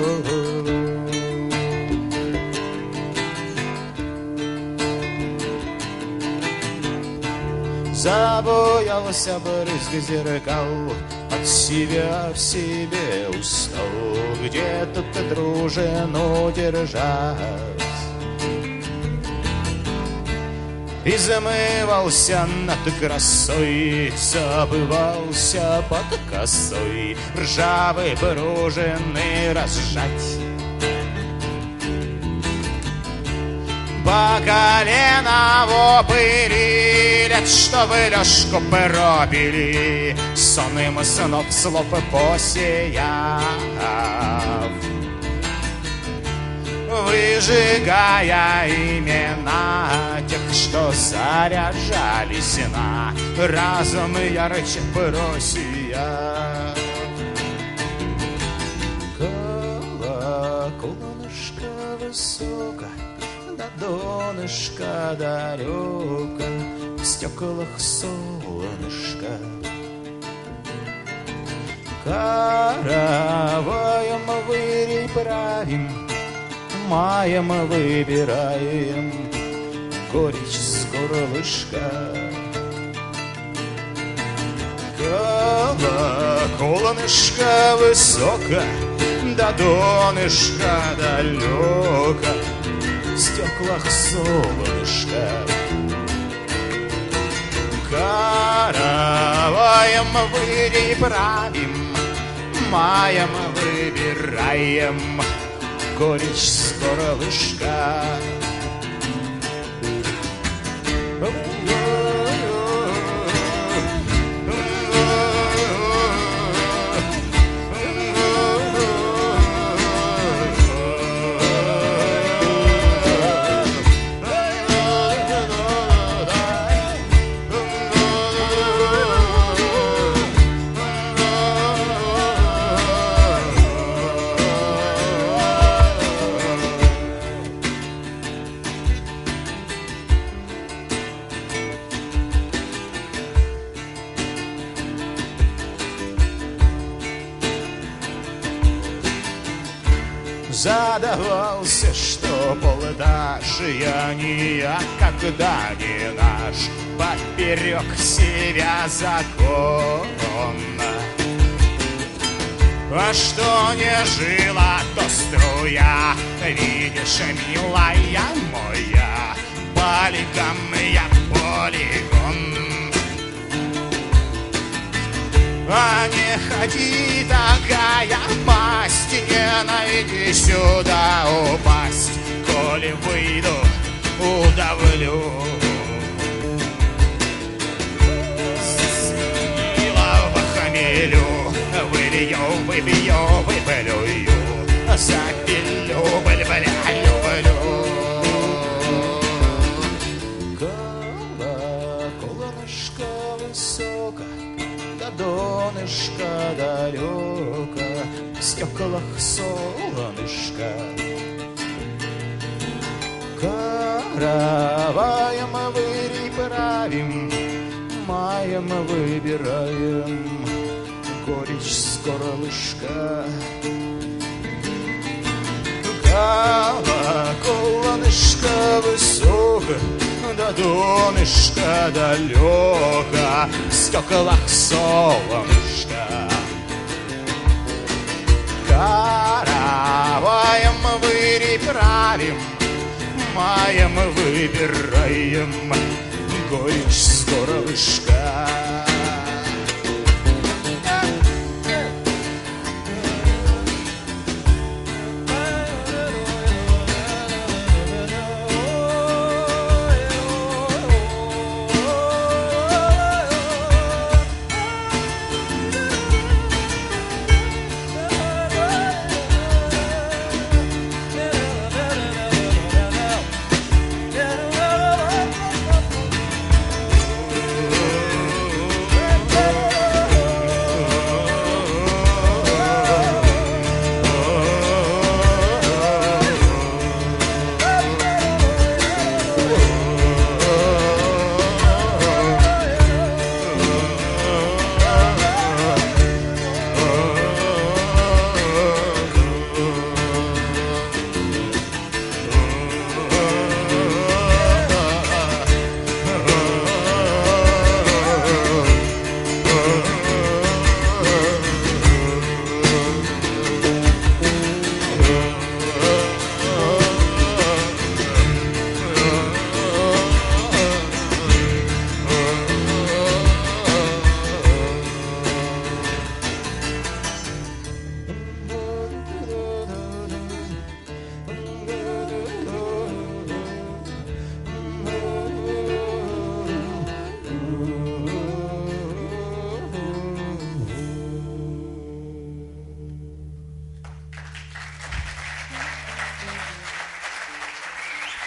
Забоялся брызг зеркал, от себя в себе устал, где тут дружину держать. Измывался над красой, забывался под косой, ржавые пружины разжать. По колено в упыри лет, чтобы Лёшку пропили, сонным снов слов посеяв, выжигая имена тех, что заряжались на разум ярче просия. Колоколышко высоко, до донышка далеко, в стеклах солнышко. Караваем вырей правим, маем выбираем горечь с горлышка. Колоколышко высоко, до донышка далеко, в стеклах солнышко. Караваем вырей правим, маем выбираем горечь с горлышка. Задавался, что полдашья когда не наш, поперек себя законно. А что не жила, то струя, видишь, милая моя, полигон я полигон. А не ходи, такая масть, не найди сюда упасть, коли выйду, удавлю. Сила в хмелю, вылью, выпью, выплюю, запилю, бля, люблю. Колоколышко высоко, до донышка далеко, в стеклах солнышко. Караваем вырей правим, маем выбираем горечь с горлышка. Колоколышко высоко, до донышка далеко, в стеклах солнышко. Караваем вырей правим, маем выбираем горечь с горлышка.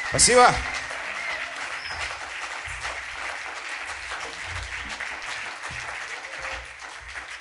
Спасибо.